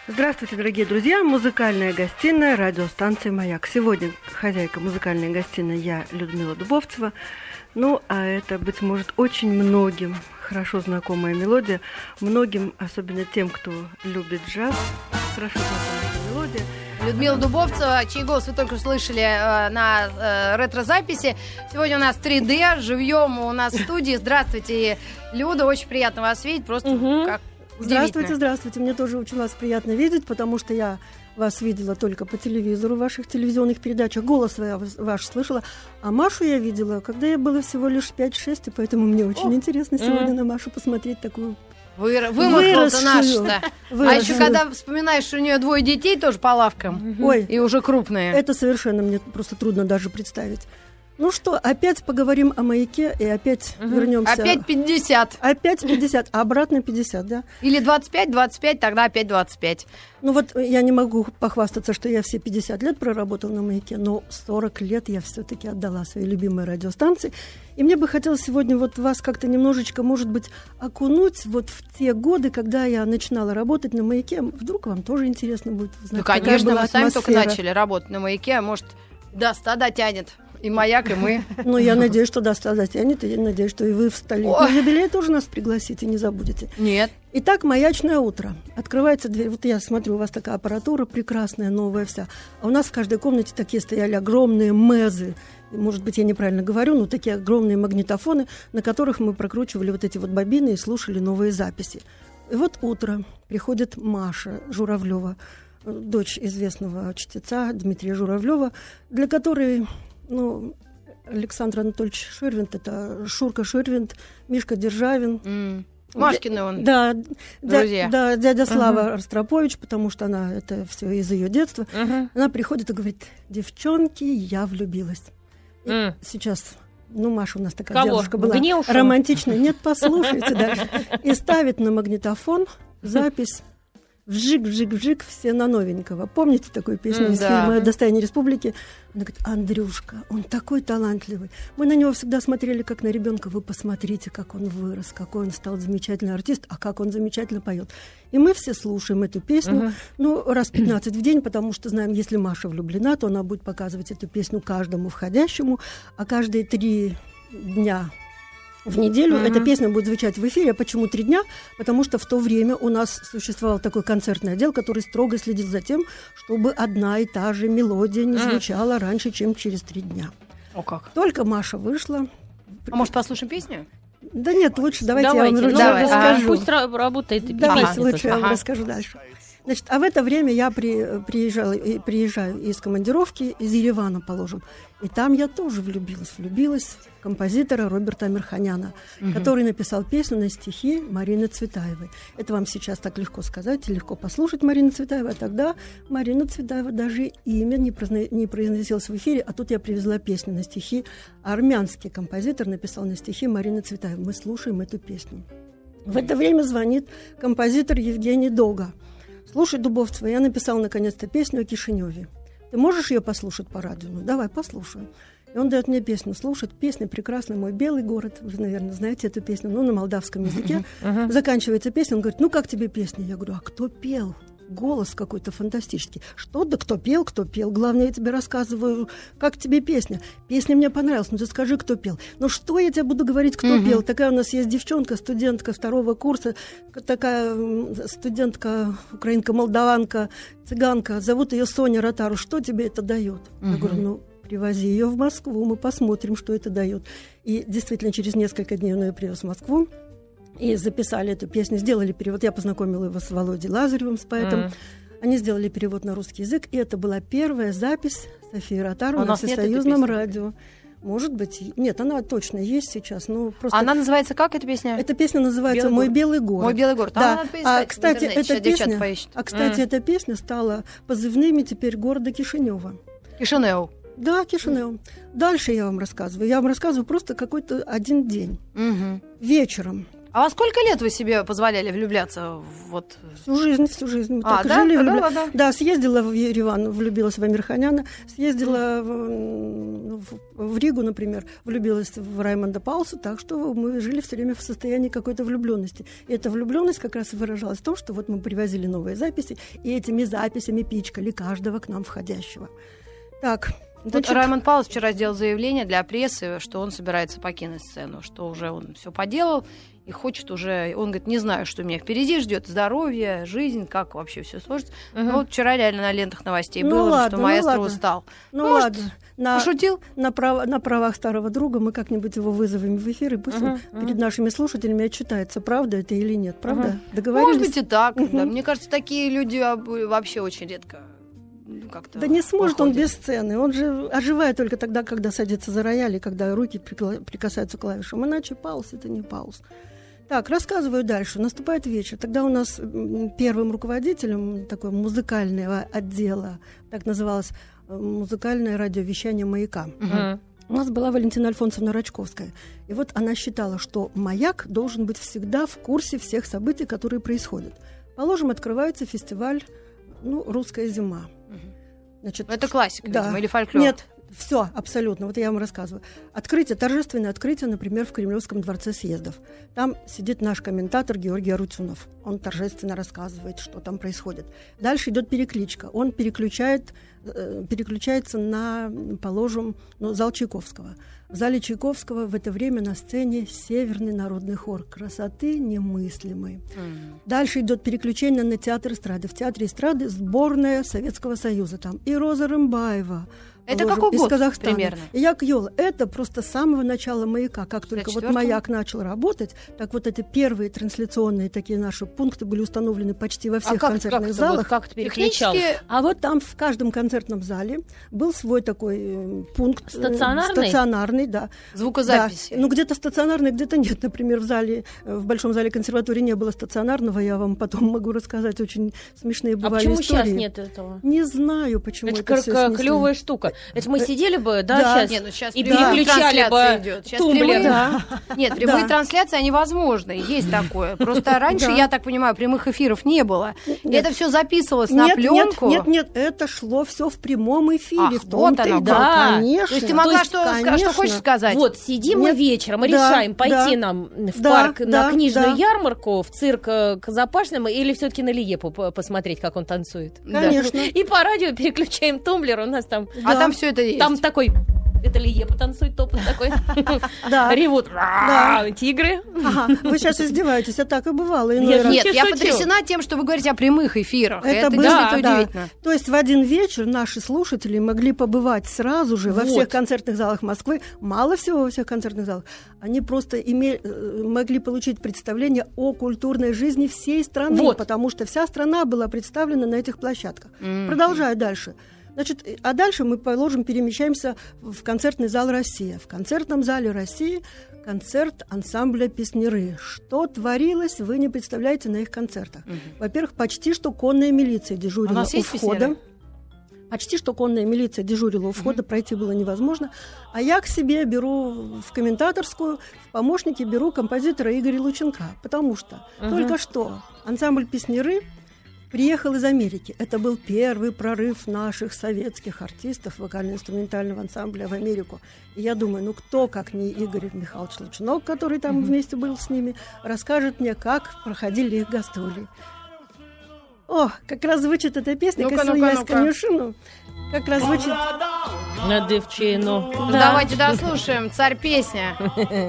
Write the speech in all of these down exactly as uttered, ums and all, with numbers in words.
Здравствуйте, дорогие друзья! Музыкальная гостиная радиостанции «Маяк». Сегодня хозяйка музыкальной гостиной я, Людмила Дубовцева. Ну, а это, быть может, очень многим хорошо знакомая мелодия. Многим, особенно тем, кто любит джаз, хорошо знакомая мелодия. Людмила Дубовцева, чей голос вы только слышали э, на э, ретро-записи. Сегодня у нас три дэ, живьем у нас в студии. Здравствуйте, Люда, очень приятно вас видеть, просто угу. как Здравствуйте, здравствуйте. Мне тоже очень вас приятно видеть, потому что я вас видела только по телевизору, в ваших телевизионных передачах. Голос я ваш слышала. А Машу я видела, когда ей было всего лишь пять-шесть, и поэтому мне очень О! интересно сегодня mm. на Машу посмотреть такую... Вы, вымахала-то наша-то. А еще когда вспоминаешь, что у нее двое детей тоже по лавкам. Ой, и уже крупные. Это совершенно мне просто трудно даже представить. Ну что, опять поговорим о «Маяке» и опять угу. вернемся. Опять пятьдесят. Опять пятьдесят, а обратно пятьдесят, да? Или двадцать пять, двадцать пять, тогда опять двадцать пять. Ну вот я не могу похвастаться, что я все пятьдесят лет проработала на «Маяке», но сорок лет я все-таки отдала своей любимой радиостанции. И мне бы хотелось сегодня вот вас как-то немножечко, может быть, окунуть вот в те годы, когда я начинала работать на «Маяке». Вдруг вам тоже интересно будет узнать, ну, конечно, мы сами только начали работать на «Маяке», а может, до ста дотянет. И «Маяк», и мы. Ну, я надеюсь, что до ста дотянет, и я надеюсь, что и вы в столетний юбилей тоже нас пригласите, не забудете. Нет. Итак, «Маячное утро». Открывается дверь. Вот я смотрю, у вас такая аппаратура прекрасная, новая вся. А у нас в каждой комнате такие стояли огромные мэзы. Может быть, я неправильно говорю, но такие огромные магнитофоны, на которых мы прокручивали вот эти вот бобины и слушали новые записи. И вот утро. Приходит Маша Журавлева, дочь известного чтеца Дмитрия Журавлева, для которой... Ну, Александр Анатольевич Ширвинд, это Шурка Ширвинд, Мишка Державин. Mm. Машкины он. Да, друзья. Да, дядя Слава uh-huh. Ростропович, потому что она, это все из ее детства. Uh-huh. Она приходит и говорит: девчонки, я влюбилась. Mm. Сейчас, ну, Маша у нас такая Кого? девушка была Гневша? Романтичная. Нет, послушайте дальше. И ставит на магнитофон запись «Вжик-вжик-вжик, все на новенького». Помните такую песню mm, из да. фильма «Достояние республики»? Она говорит: Андрюшка, он такой талантливый. Мы на него всегда смотрели как на ребенка. Вы посмотрите, как он вырос, какой он стал замечательный артист, а как он замечательно поет. И мы все слушаем эту песню, uh-huh. ну, раз пятнадцать в день, потому что знаем, если Маша влюблена, то она будет показывать эту песню каждому входящему, а каждые три дня... В неделю uh-huh. эта песня будет звучать в эфире. А почему три дня? Потому что в то время у нас существовал такой концертный отдел, который строго следил за тем, чтобы одна и та же мелодия не uh-huh. звучала раньше, чем через три дня. О, как? Только Маша вышла. А может, послушаем песню? Да нет, лучше давайте, давайте я вам ну, давай. расскажу. А, пусть работает и Давайте песня. лучше Ага. я вам расскажу дальше. Значит, а в это время я при, приезжала, и, приезжаю из командировки, из Еревана, положим. И там я тоже влюбилась. Влюбилась в композитора Роберта Амирханяна, угу. который написал песню на стихи Марины Цветаевой. Это вам сейчас так легко сказать, легко послушать Марину Цветаеву. А тогда Марина Цветаева даже имя не, произно, не произносилось в эфире, а тут я привезла песню на стихи. Армянский композитор написал на стихи Марины Цветаевой. Мы слушаем эту песню. В это время звонит композитор Евгений Дога. Слушай, Дубовцева, я написал наконец-то песню о Кишиневе. Ты можешь ее послушать по радио? Ну, давай, послушаем. И он дает мне песню слушать. Песня прекрасная, «Мой белый город». Вы, наверное, знаете эту песню. Ну, на молдавском языке. Uh-huh. Заканчивается песня. Он говорит: ну, как тебе песня? Я говорю: а кто пел? Голос какой-то фантастический. Что? Да кто пел, кто пел. Главное, я тебе рассказываю, как тебе песня. Песня мне понравилась. Ну, ты скажи, кто пел. Ну, что я тебе буду говорить, кто uh-huh. пел? Такая у нас есть девчонка, студентка второго курса, такая студентка, украинка-молдаванка, цыганка. Зовут ее Соня Ротару. Что тебе это дает? Uh-huh. Я говорю: ну, привози ее в Москву, мы посмотрим, что это дает. И действительно, через несколько дней он ее привез в Москву. И записали эту песню, сделали перевод. Я познакомила его с Володей Лазаревым, с поэтом. Mm. Они сделали перевод на русский язык, и это была первая запись Софии Ротару на Всесоюзном радио. Может быть, нет, она точно есть сейчас. Но просто... Она называется как, эта песня? Эта песня называется «Мой белый город». «Мой белый город». Да. А, кстати, эта песня, а, кстати, mm. эта песня стала позывными теперь города Кишинева. Кишинев. Да, Кишинев. Дальше я вам рассказываю. Я вам рассказываю просто какой-то один день. Mm-hmm. Вечером. А во сколько лет вы себе позволяли влюбляться? Вот? Всю жизнь, всю жизнь. Мы а, так да? и жили. Да, влюбля... да, да. да, съездила в Ереван, влюбилась в Амирханяна. Съездила в, в, в Ригу, например, влюбилась в Раймонда Паулса. Так что мы жили все время в состоянии какой-то влюбленности. И эта влюбленность как раз и выражалась в том, что вот мы привозили новые записи, и этими записями пичкали каждого к нам входящего. Так... Вот Раймонд Паулс вчера сделал заявление для прессы, что он собирается покинуть сцену, что уже он все поделал и хочет уже... Он говорит, не знаю, что меня впереди ждет, здоровье, жизнь, как вообще все сложится. Uh-huh. Ну, вот вчера реально на лентах новостей ну, было, ладно, что маэстро ну, устал. Ну, Может, ладно. На, пошутил? На, прав, на правах старого друга мы как-нибудь его вызовем в эфир, и пусть uh-huh, он uh-huh. перед нашими слушателями отчитается, правда это или нет, правда? Uh-huh. Договорились? Может быть и так. Uh-huh. Да. Мне кажется, такие люди вообще очень редко... Как-то да не сможет выходит. Он без сцены. Он же оживает только тогда, когда садится за рояль и когда руки прикасаются к клавишам. Иначе Паулс — это не Паулс. Так, рассказываю дальше. Наступает вечер. Тогда у нас первым руководителем такого музыкального отдела, так называлось музыкальное радиовещание «Маяка», угу. у нас была Валентина Альфонсовна Рачковская. И вот она считала, что «Маяк» должен быть всегда в курсе всех событий, которые происходят. Положим, открывается фестиваль ну, «Русская зима». Значит, это классика, да. видимо, или фольклор? Нет, все, абсолютно. Вот я вам рассказываю. Открытие, торжественное открытие, например, в Кремлевском дворце съездов. Там сидит наш комментатор Георгий Арутюнов. Он торжественно рассказывает, что там происходит. Дальше идет перекличка. Он переключает, э, переключается на, положим, ну, зал Чайковского. В зале Чайковского в это время на сцене Северный народный хор. Красоты немыслимой. Mm. Дальше идет переключение на театр эстрады. В театре эстрады сборная Советского Союза. Там и Роза Рымбаева. Это положим, какой из год Казахстана. примерно? И Як Йола. Это просто с самого начала «Маяка». Как только вот «Маяк» начал работать, так вот эти первые трансляционные такие наши пункты были установлены почти во всех а как, концертных как залах. Как это переключалось? А вот там в каждом концертном зале был свой такой э, пункт. Стационарный? Э, стационарный, да. Звукозаписи. Да. Ну, где-то стационарный, где-то нет. Например, в зале, в Большом зале консерватории не было стационарного. Я вам потом могу рассказать. Очень смешные бывали истории. А почему истории. сейчас нет этого? Не знаю, почему это, это всё снесли. Клевая штука. Это мы сидели бы, да, да. сейчас, Нет, ну сейчас и переключали бы идет. Сейчас тумблер. Прямые... Да. Нет, прямые да. трансляции, они возможны, есть такое. Просто раньше, да. я так понимаю, прямых эфиров не было. Нет. Это все записывалось нет, на пленку. Нет, нет, нет, это шло все в прямом эфире. Ах, в том-то вот оно, и дело, да. конечно. То есть ты могла То есть, что, конечно. что хочешь сказать? Вот, сидим Нет. мы вечером и Да, решаем, пойти да. нам в Да, парк да, на книжную да. ярмарку, в цирк э, Казапашным, или все-таки на Лиепу по- посмотреть, как он танцует. Конечно. И по радио переключаем тумблер, у нас там... А Да. там все это есть. Там такой... Это Лиепа танцует, топот такой. Да. Ревут Да. тигры. Ага, вы сейчас издеваетесь, а так и бывало. иной Я раз. Нет, я шучу. потрясена тем, что вы говорите о прямых эфирах. Это Это было, действительно да. удивительно. То есть в один вечер наши слушатели могли побывать сразу же во Вот. всех концертных залах Москвы. Мало всего во всех концертных залах. Они просто име... э, могли получить представление о культурной жизни всей страны, Вот. потому что вся страна была представлена на этих площадках. Мгм. Продолжаю дальше. Значит, а дальше мы, положим, перемещаемся в концертный зал «Россия». В концертном зале «России» концерт ансамбля «Песняры». Что творилось, вы не представляете на их концертах. Мгм. Во-первых, почти что конная милиция дежурила У нас у есть входа. «Песняры»? Почти что конная милиция дежурила у входа, пройти было невозможно. А я к себе беру в комментаторскую, в помощники беру композитора Игоря Лученка, потому что Мгм. только что ансамбль «Песняры» приехал из Америки. Это был первый прорыв наших советских артистов вокально-инструментального ансамбля в Америку. И я думаю, ну кто, как не Игорь Михайлович Лучинок, который там вместе был с ними, расскажет мне, как проходили их гастроли. О, как раз звучит эта песня, Ну-ка, «Косу ну-ка, я ну-ка. конюшину». Как раз звучит... На девчину. Ну, давайте дослушаем. Царь песня.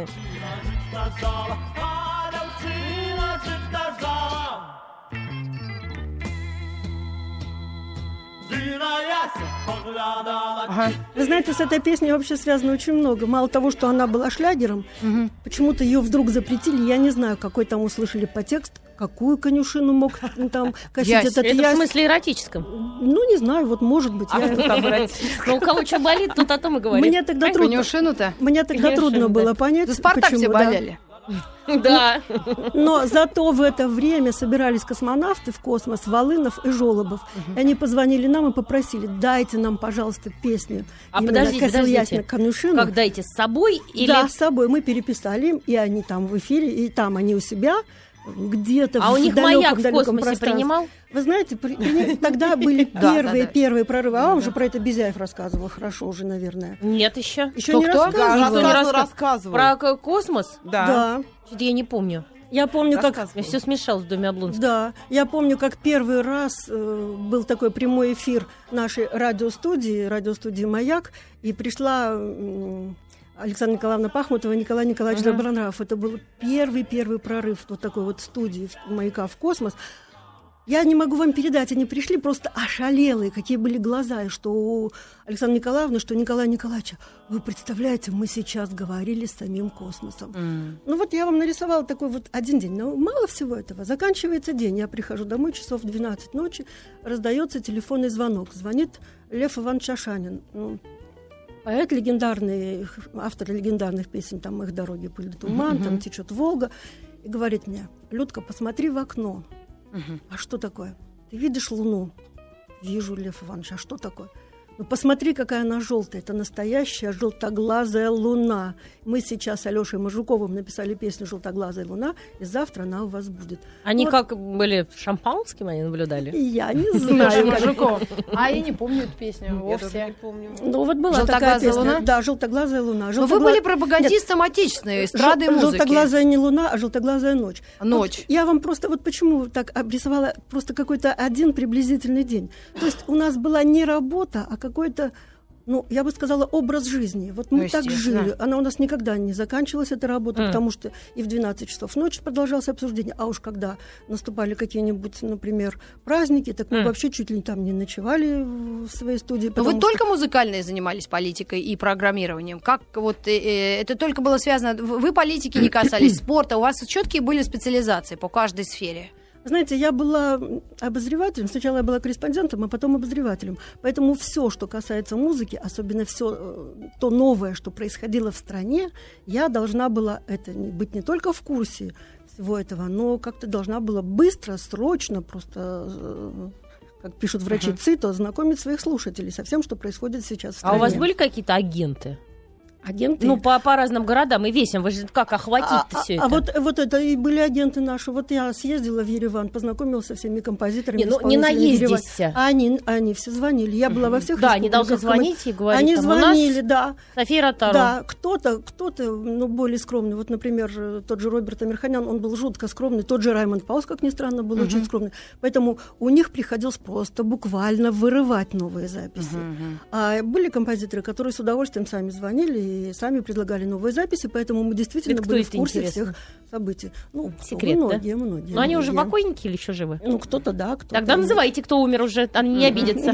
Ага. Вы знаете, с этой песней вообще связано очень много. Мало того, что она была шлягером, Мгм. почему-то ее вдруг запретили. Я не знаю, какой там услышали подтекст, какую конюшину мог там косить Ясь. этот Это в ясь. смысле эротическом. Ну, не знаю, вот может быть. А я- кто там брать? Ну, у кого что болит, тут о том и говорит. Мне тогда трудно, Конюшину-то? мне тогда Конюшину, трудно да. было понять, За «Спартак» все почему, да. болели. Да. Но зато в это время собирались космонавты в космос, Волынов и Жолобов. И они позвонили нам и попросили: дайте нам, пожалуйста, песню. А именно подождите, Косильясина, подождите. Конюшина. Как дайте, с собой или... Да, с собой. Мы переписали им, и они там в эфире, и там они у себя, где-то А в у них далеком, маяк в далеком космосе пространстве. принимал? Вы знаете, при- при- тогда были Да, первые, да, да. первые прорывы. А вам же про это Безяев рассказывал хорошо уже, наверное. Нет еще. Еще Кто, не кто? рассказывал? Никто не Рассказывал, раска- рассказывал. Про к- космос? Да. Да. Что-то я не помню. Я помню, как... Я все смешалось в доме Облонских. Да, я помню, как первый раз э, был такой прямой эфир нашей радиостудии, радиостудии «Маяк», и пришла м, Александра Николаевна Пахмутова и Николай Николаевич Ага. Добронравов. Это был первый-первый прорыв вот такой вот студии «Маяка» в космос. Я не могу вам передать, они пришли просто ошалелые, какие были глаза, и что у Александры Николаевны, что у Николая Николаевича. Вы представляете, мы сейчас говорили с самим космосом. М. Ну вот я вам нарисовала такой вот один день, но мало всего этого. Заканчивается день, я прихожу домой, часов в двенадцать ночи, раздается телефонный звонок. Звонит Лев Иванович Ашанин. Ну, поэт легендарный, автор легендарных песен, там «Их дороги пыль да туман», там «Течет Волга». И говорит мне: Людка, посмотри в окно. Мгм. А что такое? Ты видишь луну? Вижу, Лев Иванович. А что такое? Ну, посмотри, какая она желтая. Это настоящая желтоглазая луна. Мы сейчас с Алешей Мажуковым написали песню «Желтоглазая луна», и завтра она у вас будет. Они Вот. как были шампанским, они наблюдали? И я не Лёша знаю. как- Мажуков. А я не помню эту песню Я тоже вовсе. не помню. Ну, вот была такая «Желтоглазая песня. луна»? Да, «Желтоглазая луна». Но вы Желтогла- были пропагандистом отечественной эстрады и Жел- музыки. Желтоглазая не луна, а желтоглазая ночь. Ночь. Вот я вам просто вот почему так обрисовала просто какой-то один приблизительный день. То есть у нас была не работа, а какой-то, ну, я бы сказала, образ жизни. Вот мы Ну, так естественно. жили. Она у нас никогда не заканчивалась, эта работа, Мгм. потому что и в двенадцать часов ночи продолжалось обсуждение. А уж когда наступали какие-нибудь, например, праздники, так мы Мгм. вообще чуть ли там не ночевали в своей студии. Но потому вы что- только музыкальные занимались политикой и программированием? Как вот э, э, это только было связано? в- Вы политики не касались, спорта, у вас четкие были специализации по каждой сфере. Знаете, я была обозревателем. Сначала я была корреспондентом, а потом обозревателем. Поэтому все, что касается музыки, особенно все то новое, что происходило в стране, я должна была это не- быть не только в курсе всего этого, но как-то должна была быстро, срочно, просто, э, как пишут врачи ЦИТО, знакомить своих слушателей со всем, что происходит сейчас в А стране. у вас были какие-то агенты? агенты? Ну, по, по разным городам и весям. Вы же как охватить-то А, все а- это? а вот, вот это и были агенты наши. Вот я съездила в Ереван, познакомилась со всеми композиторами. Не, ну, не исполнителями Еревана. наездишься. А они, они все звонили. Я была во всех Да, они должны республиках. звонить и говорить. Они там, звонили, у нас да. София Ротару. Да, кто-то, кто-то, ну, более скромный. Вот, например, тот же Роберт Амирханян, он был жутко скромный. Тот же Раймонд Паус, как ни странно, был очень скромный. Поэтому у них приходилось просто буквально вырывать новые записи. А были композиторы, которые с удовольствием сами звонили и сами предлагали новые записи, поэтому мы действительно Это кто были это, в курсе интересно? всех событий. Ну, Секрет, да? многие, многие. Но они уже многие. покойники или еще живы? Ну, кто-то да, кто-то Тогда нет. называйте, кто умер уже, они не обидятся.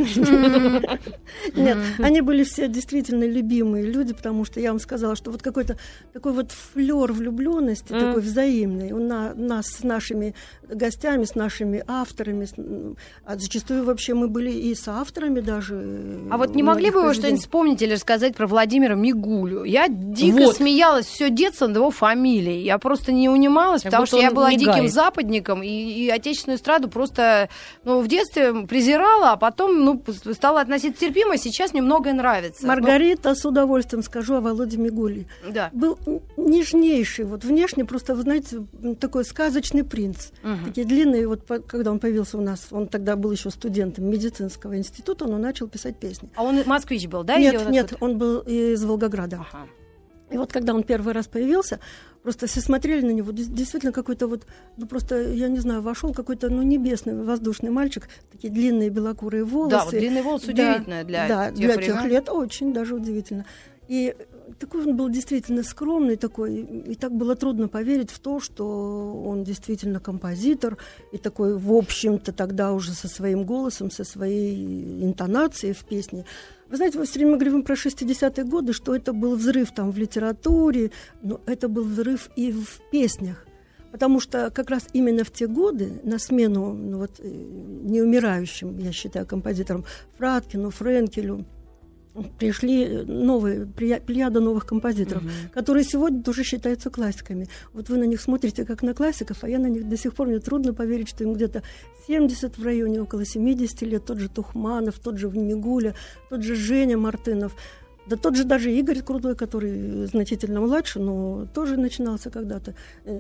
Нет, они были все действительно любимые люди, потому что я вам сказала, что вот какой-то такой вот флёр влюбленности, Мгм. такой взаимный, у на- нас с нашими гостями, с нашими авторами, с- а зачастую вообще мы были и с авторами даже. А вот не могли бы вы что-нибудь вспомнить или рассказать про Владимира Мигулю? Я дико Вот. смеялась все детство над его фамилией. Я просто не унималась, Как потому будто что я он была мигает. диким западником, и, и отечественную эстраду просто ну, в детстве презирала, а потом ну, п- стала относиться терпимо, сейчас мне многое нравится. Маргарита, с удовольствием скажу о Володе Мигуле. Ну, да. Был нежнейший, вот внешне просто, вы знаете, такой сказочный принц. Мгм. Такие длинные, вот по- когда он появился у нас, он тогда был еще студентом медицинского института, он начал писать песни. А он москвич был, да? Нет, или он нет, откуда? он был из Волгограда. Ага. И вот когда он первый раз появился, просто все смотрели на него, дес- действительно какой-то вот, ну просто, я не знаю, вошел какой-то, ну, небесный, воздушный мальчик, такие длинные белокурые волосы. Да, вот длинный волос Да, удивительное для да, тех для времен. тех лет очень даже удивительно. И такой он был действительно скромный такой, и так было трудно поверить в то, что он действительно композитор, и такой, в общем-то, тогда уже со своим голосом, со своей интонацией в песне. Вы знаете, мы все время говорим про шестидесятые годы, что это был взрыв там в литературе, но это был взрыв и в песнях. Потому что как раз именно в те годы на смену ну, вот, э, неумирающим, я считаю, композиторам Фраткину, Френкелю, пришли новые, плеяда новых композиторов, uh-huh. которые сегодня тоже считаются классиками. Вот вы на них смотрите как на классиков, а я на них до сих пор, мне трудно поверить, что им где-то семьдесят в районе, около семьдесят лет, тот же Тухманов, тот же Мигуля, тот же Женя Мартынов, да тот же даже Игорь Крутой, который значительно младше, но тоже начинался когда-то.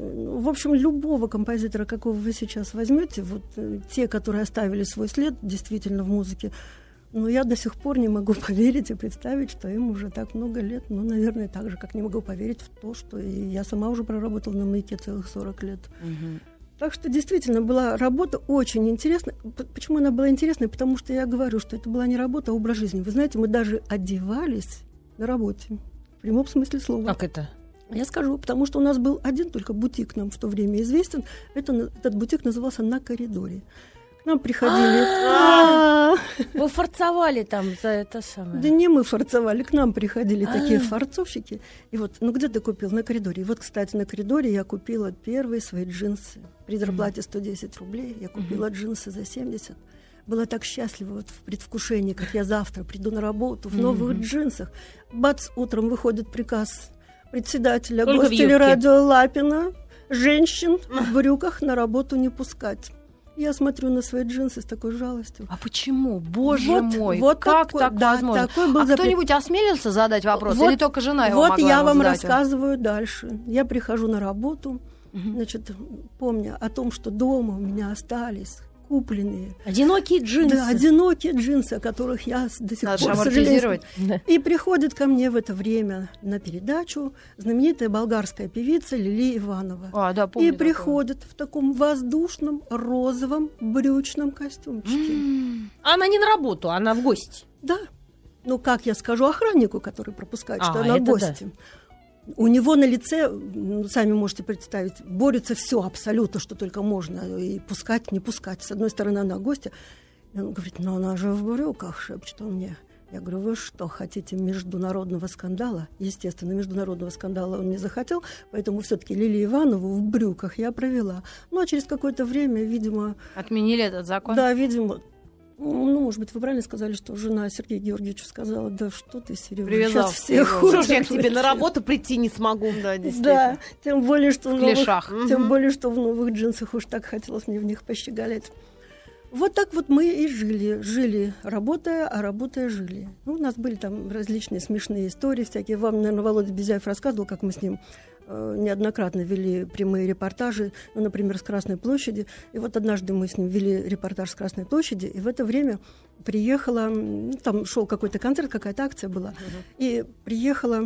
В общем, любого композитора, какого вы сейчас возьмете, вот те, которые оставили свой след действительно в музыке, но я до сих пор не могу поверить и представить, что им уже так много лет. Ну, наверное, так же, как не могу поверить в то, что и я сама уже проработала на «Маяке» целых сорок лет. Угу. Так что действительно была работа очень интересная. Почему она была интересной? Потому что я говорю, что это была не работа, а образ жизни. Вы знаете, мы даже одевались на работе. В прямом смысле слова. Как это? Я скажу, потому что у нас был один только бутик, нам в то время известен. Это, этот бутик назывался «На коридоре». К нам приходили... Вы форцовали там за это самое? Да не мы форцовали, к нам приходили такие форцовщики. И вот, ну где ты купил? На коридоре. И вот, кстати, на коридоре я купила первые свои джинсы. При зарплате сто десять рублей я купила джинсы за семьдесят. Была так счастлива вот в предвкушении, как я завтра приду на работу в новых джинсах. Бац, утром выходит приказ председателя гостелерадио Лапина: женщин в брюках на работу не пускать. Я смотрю на свои джинсы с такой жалостью. А почему? Боже вот, мой, вот как такой, так да, возможно? Такой был а запрет. Кто-нибудь осмелился задать вопрос? Вот, или только жена его вот могла я его вам задать? рассказываю дальше. Я прихожу на работу, угу. значит, помня о том, что дома у меня остались купленные. Одинокие джинсы. Да, одинокие джинсы, о которых я до сих Надо пор сожалею. Да. И приходит ко мне в это время на передачу знаменитая болгарская певица Лилия Иванова. А, да, помню и такое. приходит в таком воздушном розовом брючном костюмчике. Mm. Она не на работу, она в гости. Да. Ну, как я скажу охраннику, который пропускает, а, что она в гости. Да. У него на лице, сами можете представить, борется все абсолютно, что только можно. И пускать, не пускать. С одной стороны, она гостья. И он говорит: ну она же в брюках, шепчет он мне. Я говорю: вы что, хотите международного скандала? Естественно, международного скандала он не захотел, поэтому все-таки Лилию Иванову в брюках я провела. Ну, а через какое-то время, видимо... Отменили этот закон? Да, видимо... Ну, может быть, вы правильно сказали, что жена Сергея Георгиевича сказала: да что ты, Серега, привязал сейчас всех что ж я к тебе на работу прийти не смогу. Да, действительно. Да, тем более, что в, в новых, клешах. тем более, что в новых джинсах уж так хотелось мне в них пощеголять. Вот так вот мы и жили. Жили, работая, а работая, жили. Ну, у нас были там различные смешные истории всякие. Вам, наверное, Володя Безяев рассказывал, как мы с ним э, неоднократно вели прямые репортажи, ну, например, с Красной площади. И вот однажды мы с ним вели репортаж с Красной площади, и в это время приехала, ну, там шел какой-то концерт, какая-то акция была, uh-huh. и приехала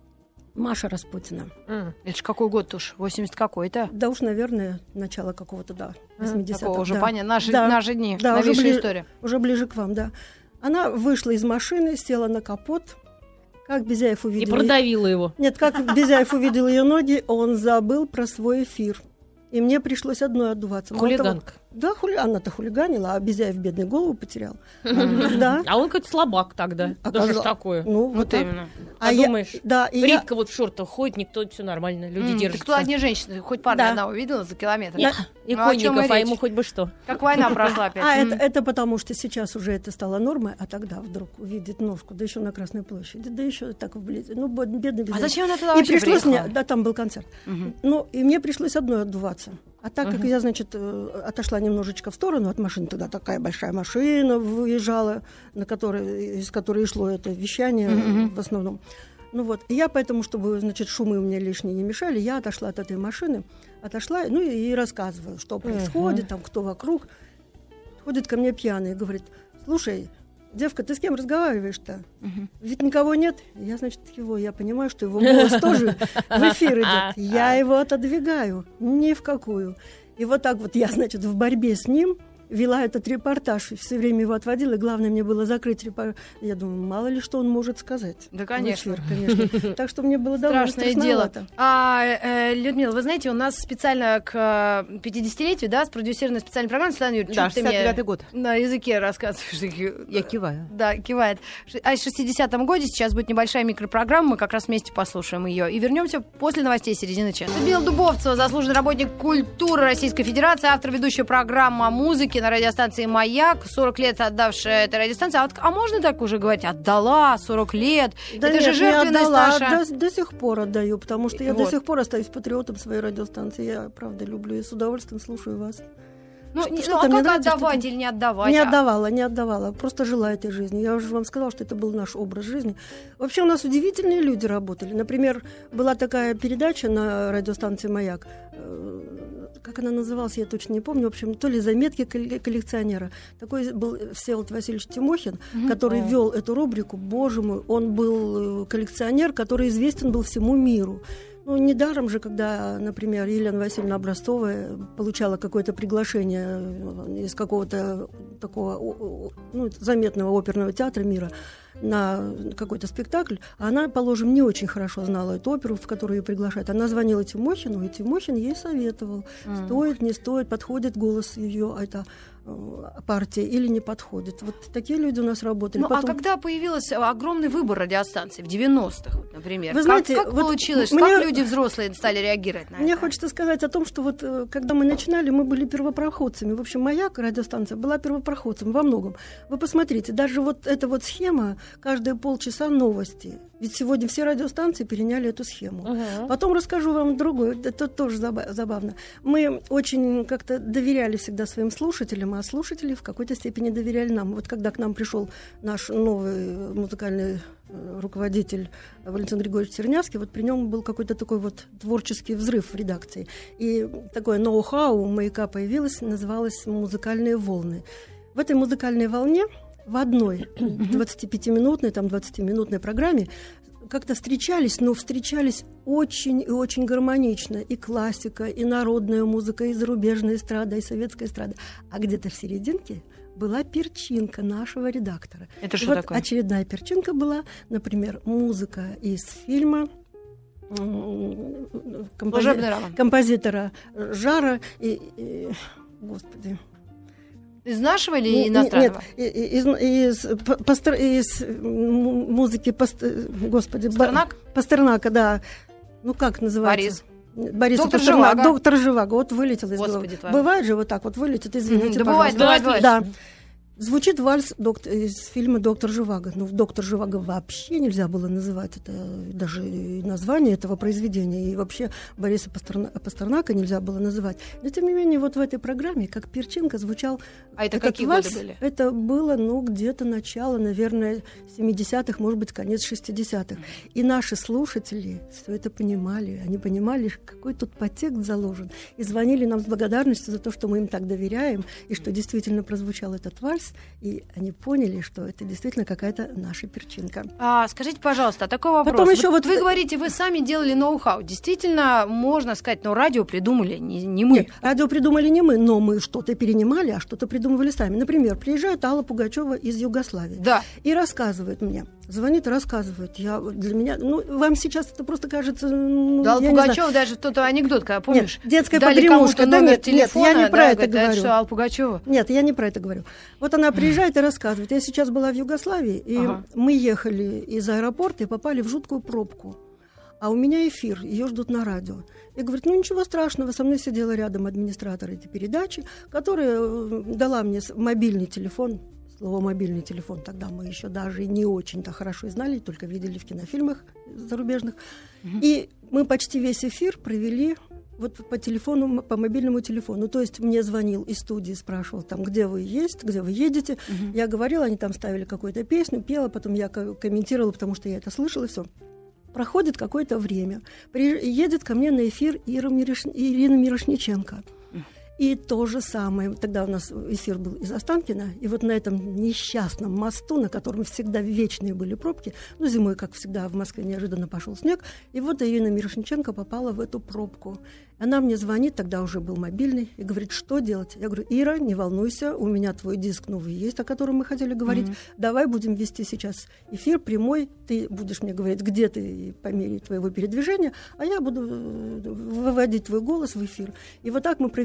Маша Распутина. Mm. Это ж какой год уж? восемьдесят какой-то? Да уж, наверное, начало какого-то, да, восьмидесятых. Такого уже, да. понятно, наши, да. наши дни, да, новейшая уже бли... история. Уже ближе к вам, да. Она вышла из машины, села на капот. Как Безяев увидел... И продавила его. Нет, как Безяев увидел ее ноги, он забыл про свой эфир. И мне пришлось одной отдуваться. Хулиганка. Да, хули... она-то хулиганила, а Безяев бедный голову потерял. Да. А он какой-то слабак тогда. Да что ж такое? Ну, вот именно. А думаешь, Ритка вот в шортах ходит, никто, все нормально, люди держатся. Кто одни женщины, хоть парня она увидела за километр. И Конников, а ему хоть бы что. Как война прошла опять. А это потому, что сейчас уже это стало нормой, а тогда вдруг увидит ножку, да еще на Красной площади, да еще так вблизи. Ну, бедный Безяев. А зачем она туда вообще приехала? Да, там был концерт. Ну, и мне пришлось одной отдуваться. А так как uh-huh. я, значит, отошла немножечко в сторону от машины, тогда такая большая машина выезжала, на которой, из которой шло это вещание uh-huh. в основном. Ну вот, и я поэтому, чтобы, значит, шумы у меня лишние не мешали, я отошла от этой машины, отошла, ну и, и рассказываю, что происходит, uh-huh. там, кто вокруг. Ходит ко мне пьяный и говорит: слушай, девка, ты с кем разговариваешь-то? Uh-huh. Ведь никого нет. Я, значит, его, я понимаю, что его голос тоже в эфир идет. Я его отодвигаю. Ни в какую. И вот так вот я, значит, в борьбе с ним вела этот репортаж, и все время его отводила, и главное мне было закрыть репортаж. Я думаю, мало ли что он может сказать. Да, конечно. В эфир, конечно. Так что мне было довольно страшное дело. А, э, Людмила, вы знаете, у нас специально к пятидесятилетию, да, спродюсирована специальная программа. Светлана Юрьевна, да, шестьдесят девятый год. На языке рассказываешь. Я киваю. Да, кивает. А в шестидесятом году сейчас будет небольшая микропрограмма, мы как раз вместе послушаем ее. И вернемся после новостей середины часа. Людмила Дубовцева, заслуженный работник культуры Российской Федерации, автор ведущей программы о музыке. девушки на радиостанции «Маяк», сорок лет отдавшая этой радиостанции. А, вот, а можно так уже говорить? Отдала сорок лет? Да это нет, же жертвенность отдала, наша. До, до сих пор отдаю, потому что я вот. до сих пор остаюсь патриотом своей радиостанции. Я, правда, люблю и с удовольствием слушаю вас. Ну, Что, не, что ну а там, как нравится, отдавать что или не отдавать? Не а? отдавала, не отдавала. Просто жила этой жизнью. Я уже вам сказала, что это был наш образ жизни. Вообще у нас удивительные люди работали. Например, была такая передача на радиостанции «Маяк». Как она называлась, я точно не помню. В общем, то ли «Заметки коллекционера». Такой был Всеволод Васильевич Тимохин, mm-hmm. который oh. вел эту рубрику. Боже мой, он был коллекционер, который известен был всему миру. Ну, недаром же, когда, например, Елена Васильевна Образцова получала какое-то приглашение из какого-то такого ну, заметного оперного театра мира на какой-то спектакль, она, положим, не очень хорошо знала эту оперу, в которую ее приглашают. Она звонила Тимохину, и Тимохин ей советовал, mm. стоит, не стоит, подходит голос ее, это партия или не подходит. Вот такие люди у нас работали. Ну, Потом... а когда появился огромный выбор радиостанций, в девяностых, вот, например, Вы знаете, как, как вот получилось, мне... как люди взрослые стали реагировать на мне это? Мне хочется сказать о том, что вот когда мы начинали, мы были первопроходцами. В общем, «Маяк», радиостанция, была первопроходцем во многом. Вы посмотрите, даже вот эта вот схема, каждые полчаса новости. Ведь сегодня все радиостанции переняли эту схему. Uh-huh. Потом расскажу вам другое, это тоже забавно. Мы очень как-то доверяли всегда своим слушателям, а слушатели в какой-то степени доверяли нам. Вот когда к нам пришел наш новый музыкальный руководитель Валентин Григорьевич Чернявский, вот при нем был какой-то такой вот творческий взрыв в редакции. И такое ноу-хау у «Маяка» появилось, называлось «Музыкальные волны». В этой музыкальной волне в одной двадцатипятиминутной, там, двадцатиминутной программе как-то встречались, но встречались очень и очень гармонично. И классика, и народная музыка, и зарубежная эстрада, и советская эстрада. А где-то в серединке была перчинка нашего редактора. Это и что вот такое? Очередная перчинка была, например, музыка из фильма компози- композитора Жара и, и господи. Из нашего или иностранного? Нет, из, из, пастер, из музыки пастер, господи, Пастернак? Пастернака, да. Ну как называется? Борис. Борис Доктор Пастернак. Живаго. Доктор Живаго. Вот вылетел из Господи, головы. Бывает же вот так вот вылетит, извините, да пожалуйста. бывает, бывает, бывает. Да. Звучит вальс доктор, из фильма «Доктор Живаго». Ну, «Доктор Живаго» вообще нельзя было называть. Это даже название этого произведения. И вообще Бориса Пастернака, Пастернака нельзя было называть. Но, тем не менее, вот в этой программе, как перчинка, звучал А это этот какие вальс. годы были? Это было, ну, где-то начало, наверное, семидесятых, может быть, конец шестидесятых. Mm-hmm. И наши слушатели все это понимали. Они понимали, какой тут подтекст заложен. И звонили нам с благодарностью за то, что мы им так доверяем, и что действительно прозвучал этот вальс. И они поняли, что это действительно какая-то наша перчинка. А, скажите, пожалуйста, такой вопрос. Потом еще вот вот... Вы говорите, вы сами делали ноу-хау. Действительно, можно сказать, но радио придумали не, не мы. Нет, радио придумали не мы, но мы что-то перенимали, а что-то придумывали сами. Например, приезжает Алла Пугачева из Югославии. Да. И рассказывает мне. Звонит и рассказывает. Я, для меня, ну, вам сейчас это просто кажется... Ну, да, я Пугачева даже тот анекдот, когда, помнишь, нет, детская дали погремушка. кому-то Да номер нет, телефона, нет, я не да, про это говорит, говорю. Это что, Алла Пугачева? Нет, я не про это говорю. Вот она приезжает и рассказывает. Я сейчас была в Югославии, и ага. мы ехали из аэропорта и попали в жуткую пробку. А у меня эфир, ее ждут на радио. Я говорю, ну ничего страшного, со мной сидела рядом администратор этой передачи, которая дала мне мобильный телефон. Слово «мобильный телефон» тогда мы еще даже не очень-то хорошо знали, только видели в кинофильмах зарубежных. Mm-hmm. И мы почти весь эфир провели вот по телефону, по мобильному телефону. То есть мне звонил из студии, спрашивал, там, где вы есть, где вы едете. Mm-hmm. Я говорила, они там ставили какую-то песню, пела, потом я комментировала, потому что я это слышала, и все. Проходит какое-то время. Едет ко мне на эфир Ира Мирош... Ирина Мирошниченко. И то же самое. Тогда у нас эфир был из Останкина. И вот на этом несчастном мосту, на котором всегда вечные были пробки, ну, зимой, как всегда, в Москве неожиданно пошел снег, и вот Ирина Мирошниченко попала в эту пробку. Она мне звонит, тогда уже был мобильный, и говорит, что делать? Я говорю, Ира, не волнуйся, у меня твой диск новый есть, о котором мы хотели говорить. Mm-hmm. Давай будем вести сейчас эфир прямой, ты будешь мне говорить, где ты по мере твоего передвижения, а я буду выводить твой голос в эфир. И вот так мы провели почти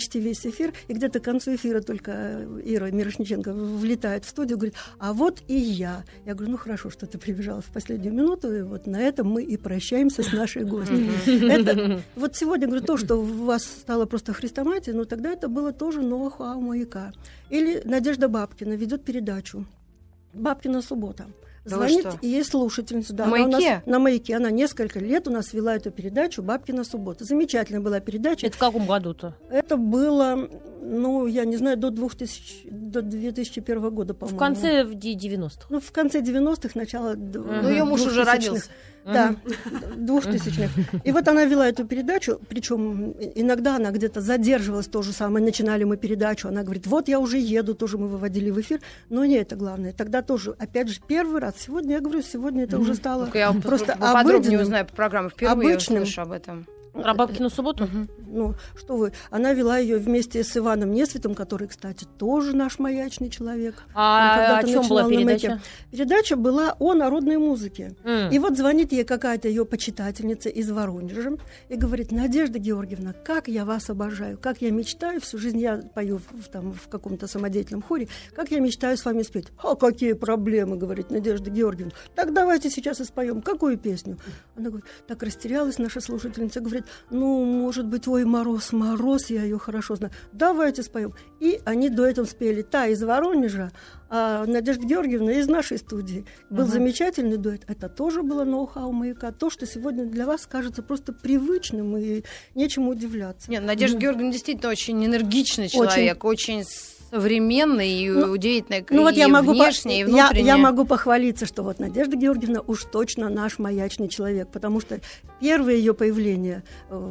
почти весь эфир, и где-то к концу эфира только Ира Мирошниченко влетает в студию, говорит, а вот и я. Я говорю, ну хорошо, что ты прибежала в последнюю минуту, и вот на этом мы и прощаемся с нашей гостьей. Это, вот сегодня, говорю, то, что у вас стало просто хрестоматией, но тогда это было тоже ноу-хау «Маяка». Или Надежда Бабкина ведет передачу «Бабкина суббота». Звонит и есть слушательница. Да, на «Маяке»? На «Маяке». Она несколько лет у нас вела эту передачу «Бабкина суббота». Замечательная была передача. Это в каком году-то? Это было, ну, я не знаю, до, двухтысячного, до две тысячи первого года, по-моему. В конце девяностых. Ну, в конце девяностых, начало uh-huh. Ну, ее муж уже родился. Да, двухтысячных. И вот она вела эту передачу, причем иногда она где-то задерживалась, то же самое, начинали мы передачу, она говорит, вот я уже еду, тоже мы выводили в эфир, но не это главное. Тогда тоже, опять же, первый раз, сегодня, я говорю, сегодня это mm-hmm. уже стало ну-ка, я просто поподробнее узнаю по программе, впервые обычным, я слышу об этом. Про Бабкину субботу? Угу. Ну, что вы, она вела ее вместе с Иваном Несветом, который, кстати, тоже наш маячный человек. А о чем была передача? Передача была о народной музыке. Mm. И вот звонит ей какая-то ее почитательница из Воронежа и говорит, Надежда Георгиевна, как я вас обожаю, как я мечтаю, всю жизнь я пою в, там, в каком-то самодеятельном хоре, как я мечтаю с вами спеть. А какие проблемы, говорит Надежда Георгиевна. Так давайте сейчас и споем. Какую песню? Она говорит, так растерялась наша слушательница, говорит, ну, может быть, ой, мороз, мороз, я ее хорошо знаю. Давайте споем. И они дуэтом спели. Та из Воронежа, а Надежда Георгиевна из нашей студии. Был uh-huh. замечательный дуэт. Это тоже было ноу-хау «Маяка». То, что сегодня для вас кажется просто привычным и нечему удивляться. Нет, Надежда mm. Георгиевна действительно очень энергичный человек, очень, очень современный и ну, удивительный, ну, и вот я могу внешне, по... и внутренне. Я, я могу похвалиться, что вот Надежда Георгиевна уж точно наш маячный человек, потому что первое ее появление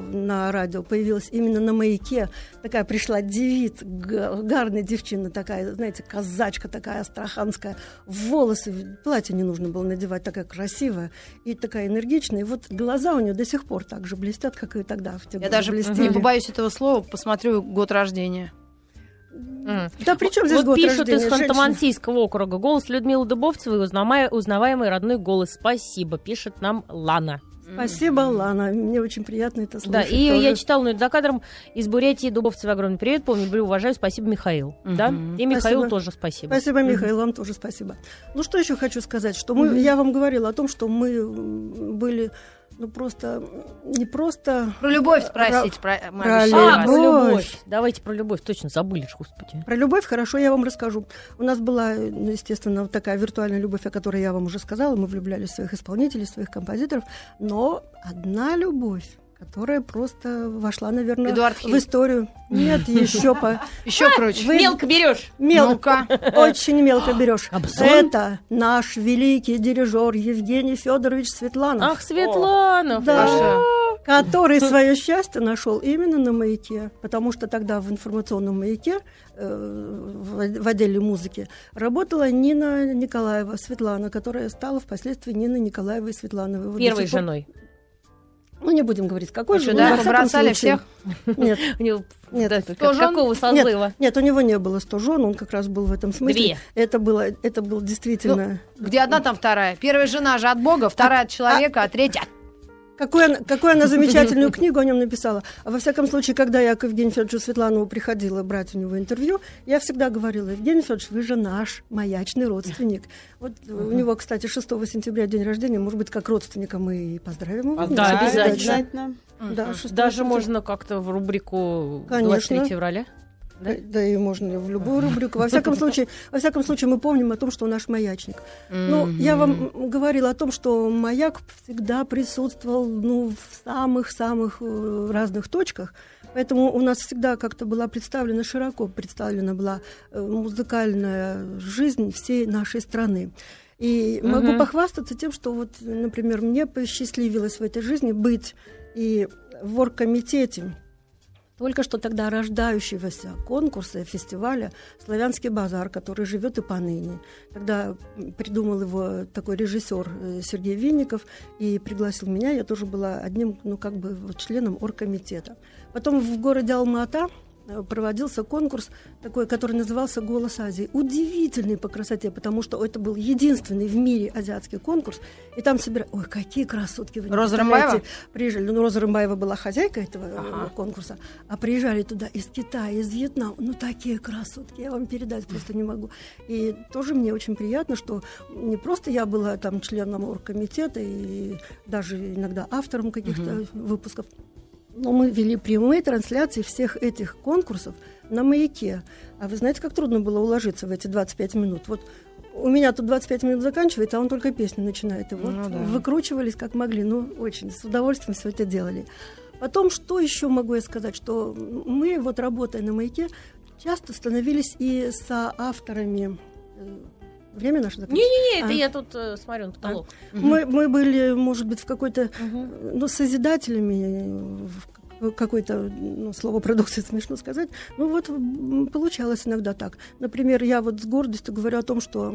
на радио появилось именно на «Маяке». Такая пришла девица, гарная девчина такая, знаете, казачка такая астраханская, волосы, платье не нужно было надевать, такая красивая и такая энергичная. И вот глаза у нее до сих пор так же блестят, как и тогда. В те я годы даже блестели. не побоюсь этого слова, посмотрю год рождения. Mm. Да при чем здесь вот год пишут рождения? из Ханты-Мансийского округа. Голос Людмилы Дубовцевой, узнаваемый, узнаваемый родной голос. Спасибо, пишет нам Лана. Спасибо, Лана. Мне очень приятно это слышать. Да, и тоже. Я читала, ну, это за кадром из Бурятии Дубовцевой огромный привет. Помню, люблю, уважаю. Спасибо, Михаил. Uh-huh. Да? И Михаилу спасибо. тоже спасибо. Спасибо, Михаил, uh-huh. вам тоже спасибо. Ну, что еще хочу сказать? Что мы, uh-huh. я вам говорила о том, что мы были... Ну, просто, не просто... Про любовь спросить. Про, про, про любовь. А, про любовь. Давайте про любовь, точно забыли, господи. Про любовь, хорошо, я вам расскажу. У нас была, ну, естественно, такая виртуальная любовь, о которой я вам уже сказала. Мы влюблялись в своих исполнителей, в своих композиторов. Но одна любовь, которая просто вошла, наверное, Эдуард в Хиль. историю. Нет, еще по... Еще круче. Мелко берешь. Мелко. Очень мелко берешь. Это наш великий дирижер Евгений Федорович Светланов. Ах, Светланов. Да. Который свое счастье нашел именно на «Маяке», потому что тогда в информационном «Маяке», э, в, в отделе музыки, работала Нина Николаева, Светлана, которая стала впоследствии Ниной Николаевой Светлановой. Вот первой женой. Ну, не будем говорить, какой же. Да, побросали всех? Нет. Нет, какого созыва? Нет, нет, у него не было сто жен, он как раз был в этом смысле. Две. Это было, это было действительно... Ну, где одна, там вторая. Первая жена же от Бога, вторая от человека, а, а третья... Какую она, какую она замечательную книгу о нем написала. А во всяком случае, когда я к Евгению Федоровичу Светланову приходила брать у него интервью, я всегда говорила: Евгений Федорович, вы же наш маячный родственник. Вот у него, кстати, шестого сентября день рождения, может быть, как родственника мы и поздравим его. Да, обязательно. Да, даже можно как-то в рубрику двадцать третьего февраля. Да? Да, и можно в любую рубрику. Во всяком случае, во всяком случае, мы помним о том, что он наш маячник. Mm-hmm. Ну, я вам говорила о том, что маяк всегда присутствовал, ну, в самых-самых разных точках. Поэтому у нас всегда как-то была представлена, широко представлена была музыкальная жизнь всей нашей страны. И mm-hmm. могу похвастаться тем, что вот, например, мне посчастливилось в этой жизни быть и в оргкомитете только что тогда рождающегося конкурса, фестиваля «Славянский базар», который живет и поныне. Тогда придумал его такой режиссер Сергей Винников и пригласил меня. Я тоже была одним, ну, как бы, вот, членом оргкомитета. Потом в городе Алма-Ата проводился конкурс такой, который назывался «Голос Азии». Удивительный по красоте, потому что это был единственный в мире азиатский конкурс. И там собирали... Ой, какие красотки! Вы Роза Рымбаева? Приезжали. Ну, Роза Рымбаева была хозяйка этого ага. конкурса. А приезжали туда из Китая, из Вьетнама. Ну, такие красотки, я вам передать просто не могу. И тоже мне очень приятно, что не просто я была там членом оргкомитета и даже иногда автором каких-то угу. выпусков, но мы вели прямые трансляции всех этих конкурсов на «Маяке». А вы знаете, как трудно было уложиться в эти двадцать пять минут? Вот у меня тут двадцать пять минут заканчивается, а он только песню начинает. И вот ну, да. выкручивались как могли. Ну, очень с удовольствием все это делали. Потом, что еще могу я сказать? Что мы, вот работая на «Маяке», часто становились и соавторами... Время наше закончилось? Не-не-не, это а. я тут э, смотрю на потолок. А. Угу. Мы, мы были, может быть, в какой-то... Угу. Ну, созидателями, в какой-то, ну, слово продукции смешно сказать. Ну, вот получалось иногда так. Например, я вот с гордостью говорю о том, что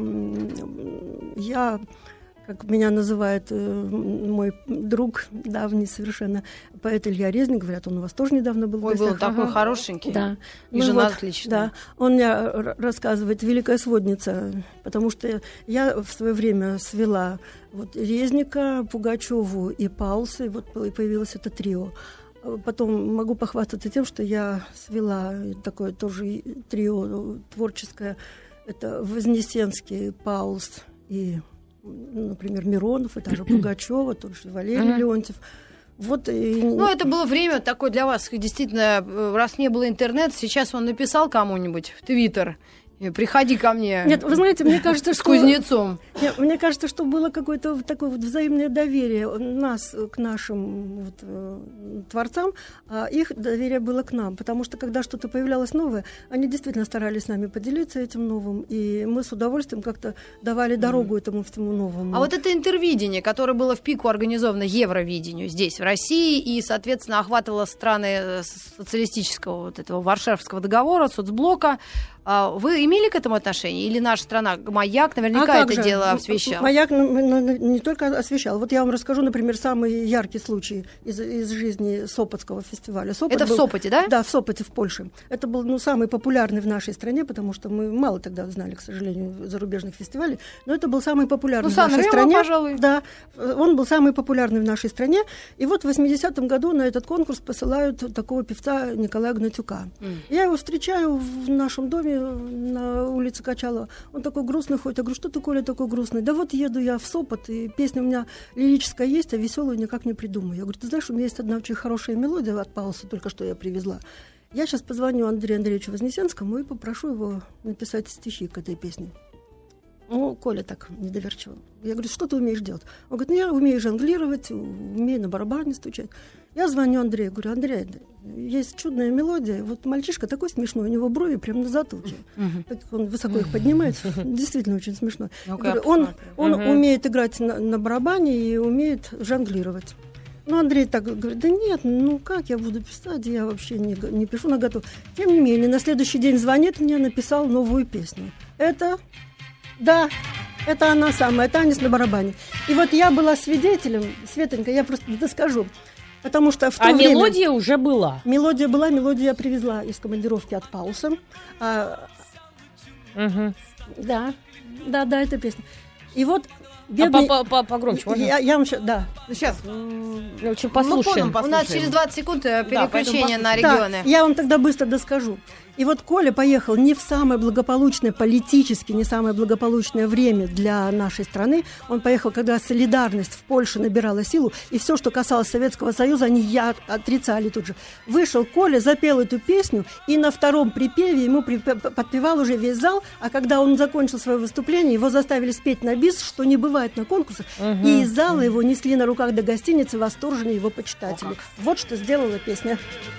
я... как меня называет э, мой друг, давний совершенно, поэт Илья Резник, говорят, он у вас тоже недавно был. Ой, был такой ага. хорошенький. Да. И ну, жена вот, отличная. Да. Он мне рассказывает, великая сводница, потому что я в свое время свела вот Резника, Пугачеву и Паулса, и вот появилось это трио. Потом могу похвастаться тем, что я свела такое тоже трио творческое, это Вознесенский, Паулс и... например, Миронов, и даже Пугачева, тот же Валерий uh-huh. Леонтьев. Вот и... Ну, это было время такое для вас, действительно, раз не было интернета, сейчас он написал кому-нибудь в Твиттер, приходи ко мне. Нет, вы знаете, мне кажется, с что... кузнецом. Нет, мне кажется, что было какое-то такое вот взаимное доверие нас к нашим вот, э, творцам, а их доверие было к нам. Потому что, когда что-то появлялось новое, они действительно старались с нами поделиться этим новым, и мы с удовольствием как-то давали дорогу mm. этому всему новому. А вот это интервидение, которое было в пику организовано Евровидению здесь, в России, и, соответственно, охватывало страны социалистического вот этого Варшавского договора, соцблока, вы имели к этому отношение? Или наша страна, «Маяк», наверняка а это же? дело освещал? «Маяк» не только освещал. Вот я вам расскажу, например, самый яркий случай из, из жизни Сопотского фестиваля. Сопот это был, в Сопоте, да? Да, в Сопоте, в Польше. Это был ну, самый популярный в нашей стране, потому что мы мало тогда знали, к сожалению, зарубежных фестивалей, но это был самый популярный ну, в нашей Сан-Ремо, стране. Пожалуй. Да, он был самый популярный в нашей стране. И вот в восьмидесятом году на этот конкурс посылают такого певца Николая Гнатюка. Mm. Я его встречаю в нашем доме на улице Качалова. Он такой грустный ходит. Я говорю, что ты, Коля, такой грустный? Да вот еду я в Сопот, и песня у меня лирическая есть, а веселую никак не придумаю. Я говорю, ты знаешь, у меня есть одна очень хорошая мелодия от Паулса, только что я привезла. Я сейчас позвоню Андрею Андреевичу Вознесенскому и попрошу его написать стихи к этой песне. Ну, Коля так недоверчиво. Я говорю, что ты умеешь делать? Он говорит, ну, я умею жонглировать, умею на барабане стучать. Я звоню Андрею, говорю, Андрей, есть чудная мелодия. Вот мальчишка такой смешной, у него брови прямо на затылке. Uh-huh. Так он высоко их поднимает. Действительно очень смешной. Говорю, он он uh-huh. умеет играть на, на барабане и умеет жонглировать. Ну, Андрей так говорит, да нет, ну как я буду писать, я вообще не, не пишу на готов. Тем не менее, на следующий день звонит мне, написал новую песню. Это... Да, это она самая, Танец на барабане. И вот я была свидетелем, Светонька, я просто доскажу, потому что в то а время... мелодия уже была? Мелодия была, мелодию я привезла из командировки от Паулса. А... Угу. Да, да, да, это песня. И вот... Бедный... А погромче, можно? Я, я вам сейчас, да. Сейчас. Очень послушаем. Ну, у нас через двадцать секунд переключение да, на регионы. Да, я вам тогда быстро доскажу. И вот Коля поехал не в самое благополучное, политически не самое благополучное время для нашей страны. Он поехал, когда солидарность в Польше набирала силу, и все, что касалось Советского Союза, они я отрицали тут же. Вышел Коля, запел эту песню, и на втором припеве ему подпевал уже весь зал, а когда он закончил свое выступление, его заставили спеть на бис, что не бывает на конкурсах, угу. и из зала его несли на руках до гостиницы восторженные его почитатели. О, вот что сделала песня.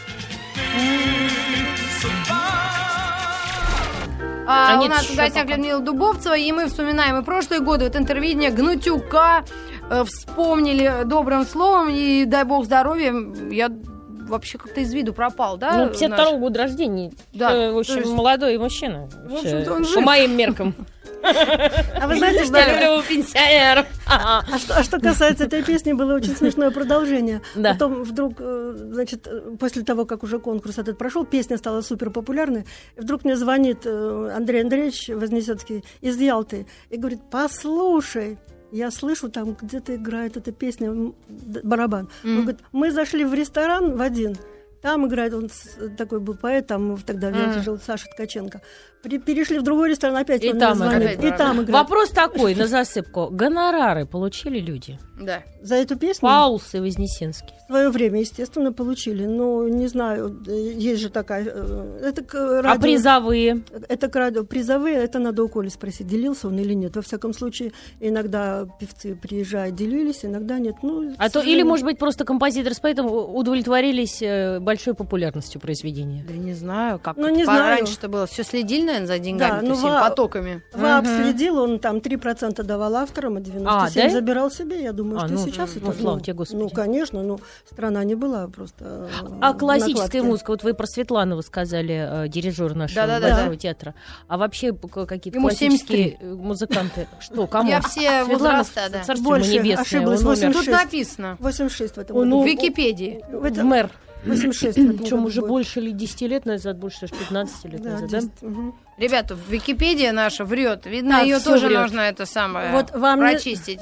А, у нас в гостях Людмила Дубовцева, и мы вспоминаем и прошлые годы. Вот интервидение Гнатюка э, вспомнили добрым словом, и дай бог здоровья. Я вообще как-то из виду пропал, да? Ну, пятьдесят второго года рождения. Да. Э, в общем, есть... молодой мужчина. В общем-то, он жив. По моим меркам. А вы знаете, что... Я люблю пенсионеров. А что, а что касается этой песни, было очень смешное продолжение. Да. Потом вдруг, значит, после того, как уже конкурс этот прошел, песня стала супер популярной. И вдруг мне звонит Андрей Андреевич Вознесенский из Ялты и говорит: послушай, я слышу, там где-то играет эта песня, барабан. Mm-hmm. Он говорит: мы зашли в ресторан в один, там играет, он такой был поэт, там тогда в Ялте mm-hmm. жил Саша Ткаченко. При, перешли в другой ресторан, опять и он там мне звонит, и там играет. Вопрос такой, на засыпку. Гонорары получили люди? Да. За эту песню? Паулс и Вознесенский. В свое время, естественно, получили. Но не знаю, есть же такая... Это к радио... А призовые? Это к радио. Призовые, это надо у Коли спросить, делился он или нет. Во всяком случае, иногда певцы приезжают, делились, иногда нет. Ну, а то, или, может быть, просто композитор с поэтом удовлетворились большой популярностью произведения? Да не знаю, как ну, не знаю. Раньше-то было. Все следили, наверное, за деньгами, да, ну, всеми ва... потоками. ВАП угу. следил, он там три процента давал авторам, а девяносто семь процентов а, да? забирал себе. Я думаю, а, что ну, сейчас... Ну, это, слава ну, тебе, Господи. Ну, конечно, ну, страна не была просто... А классическая музыка, вот вы про Светланову сказали, э, дирижер нашего Большого театра. А вообще какие-то Ему классические музыканты? Что, кому? Я все возраста, да. Царство небесное. Ошиблась, восемьдесят шесть. Тут написано. восемьдесят шесть в этом году. В Википедии. В мэр. восемьдесят шесть. Причем уже больше ли десяти лет назад, больше пятнадцати лет назад, да? Ребята, Википедия наша врет. Видно, ее тоже нужно это самое прочистить.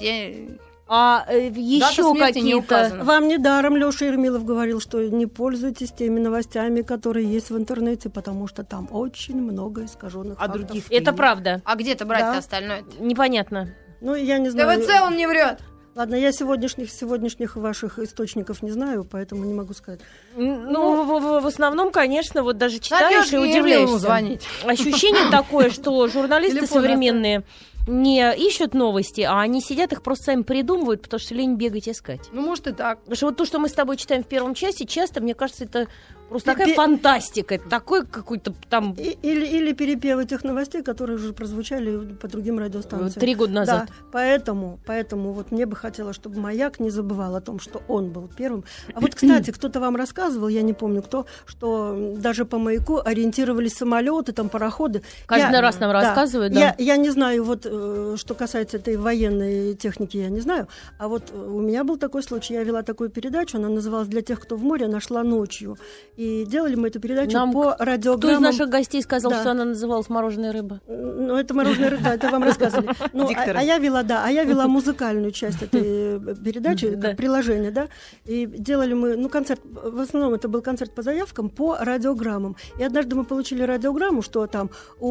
А э, еще какие-то... Вам недаром Лёша Ермилов говорил, что не пользуйтесь теми новостями, которые есть в интернете, потому что там очень много искаженных а фактов. Других. Это правда. А где-то брать-то да. остальное? Непонятно. Ну, я не знаю. ТВЦ он не врет. Ладно, я сегодняшних, сегодняшних ваших источников не знаю, поэтому не могу сказать. Ну, ну в, в, в основном, конечно, вот даже читаешь и удивляешься. Ощущение такое, что журналисты современные не ищут новости, а они сидят, их просто сами придумывают, потому что лень бегать искать. Ну, может, и так. Потому что вот то, что мы с тобой читаем в первом части, часто, мне кажется, это просто такая Пе- фантастика, такой какой-то там... И, или, или перепевы тех новостей, которые уже прозвучали по другим радиостанциям. Три года назад. Да, поэтому, поэтому вот мне бы хотелось, чтобы «Маяк» не забывал о том, что он был первым. А вот, кстати, кто-то вам рассказывал, я не помню кто, что даже по «Маяку» ориентировались самолеты, там, пароходы. Каждый я, раз нам да, рассказывают, да. Я, я не знаю, вот, что касается этой военной техники, я не знаю. А вот у меня был такой случай, я вела такую передачу, она называлась «Для тех, кто в море», она шла ночью. И делали мы эту передачу Нам по радиограммам. Кто из наших гостей сказал, да. что она называлась «Мороженая рыба»? Ну, это «Мороженая рыба», это вам рассказывали. Ну, а, а я вела, да, а я вела музыкальную часть этой передачи, как приложение, да. И делали мы, ну, концерт, в основном это был концерт по заявкам, по радиограммам. И однажды мы получили радиограмму, что там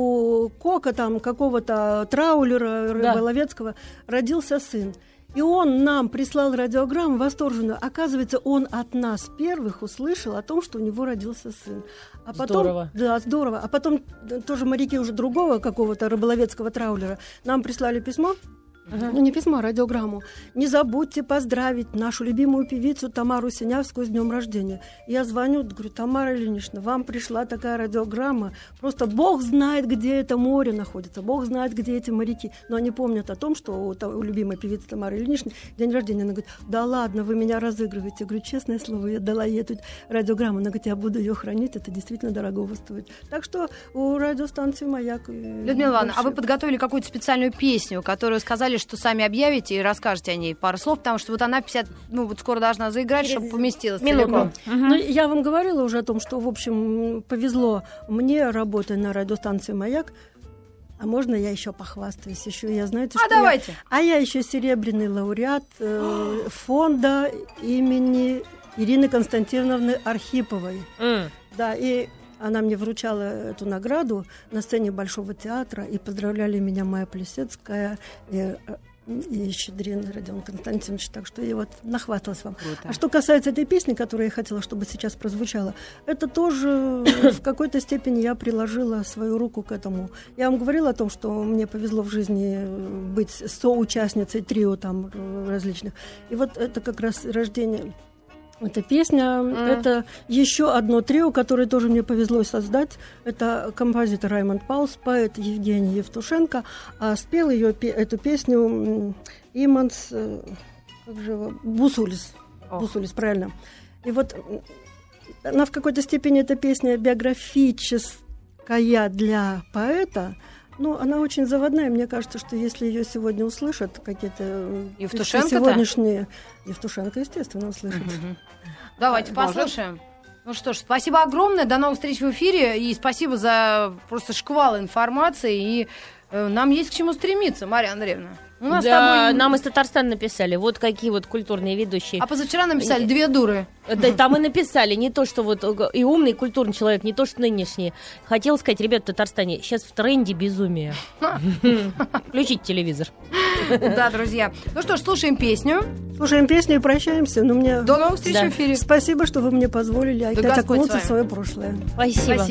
у Кока, там, какого-то траулера Рыболовецкого родился сын. И он нам прислал радиограмму восторженную. Оказывается, он от нас первых услышал о том, что у него родился сын. А потом, здорово. Да, здорово. А потом тоже моряки уже другого какого-то рыболовецкого траулера нам прислали письмо. Uh-huh. Ну, не письмо, а радиограмму. Не забудьте поздравить нашу любимую певицу Тамару Синявскую с днем рождения. Я звоню, говорю: Тамара Ильинична, вам пришла такая радиограмма. Просто Бог знает, где это море находится. Бог знает, где эти моряки. Но они помнят о том, что у, у любимой певицы Тамары Ильиничны день рождения. Она говорит: да ладно, вы меня разыгрываете. Я говорю: честное слово, я дала ей эту радиограмму. Она говорит: я буду ее хранить, это действительно дорого стоит. Так что у радиостанции «Маяк». Людмила Ивановна, а вы подготовили какую-то специальную песню, которую сказали, что сами объявите и расскажете о ней пару слов, потому что вот она пятьдесят, ну вот скоро должна заиграть, чтобы поместилась целиком. Угу. Ну, я вам говорила уже о том, что, в общем, повезло мне, работая на радиостанции «Маяк». А можно я еще похвастаюсь? Еще я, знаете, а что давайте. Я... А я еще серебряный лауреат э, фонда имени Ирины Константиновны Архиповой. Mm. Да, и она мне вручала эту награду на сцене Большого театра, и поздравляли меня Майя Плесецкая и, и Щедрин Родион Константинович, так что я вот нахваталась вам. Круто. А что касается этой песни, которую я хотела, чтобы сейчас прозвучала, это тоже в какой-то степени я приложила свою руку к этому. Я вам говорила о том, что мне повезло в жизни быть соучастницей трио там различных. И вот это как раз рождение... Эта песня, mm. это еще одно трио, которое тоже мне повезло создать. Это композитор Раймонд Паулс, поэт Евгений Евтушенко, а спел ее, эту песню Иманс, как же его, Бусулис. Oh. Бусулис, правильно. И вот она в какой-то степени, эта песня биографическая для поэта, Ну, она очень заводная. Мне кажется, что если ее сегодня услышат какие-то Евтушенко-то? сегодняшние... Евтушенко, естественно, услышит. Угу. Давайте Может. послушаем. Ну что ж, спасибо огромное. До новых встреч в эфире. И спасибо за просто шквал информации. И э, нам есть к чему стремиться, Марья Андреевна. У нас да, тобой... нам из Татарстана написали, вот какие вот культурные ведущие. А позавчера написали две дуры. Да, там и написали, не то, что вот и умный, и культурный человек, не то, что нынешний. Хотел сказать, ребята в Татарстане, сейчас в тренде безумие. Включить телевизор. Да, друзья. Ну что ж, слушаем песню. Слушаем песню и прощаемся. Но мне... До новых встреч в эфире. Спасибо, что вы мне позволили опять окунуться в свое прошлое. Спасибо.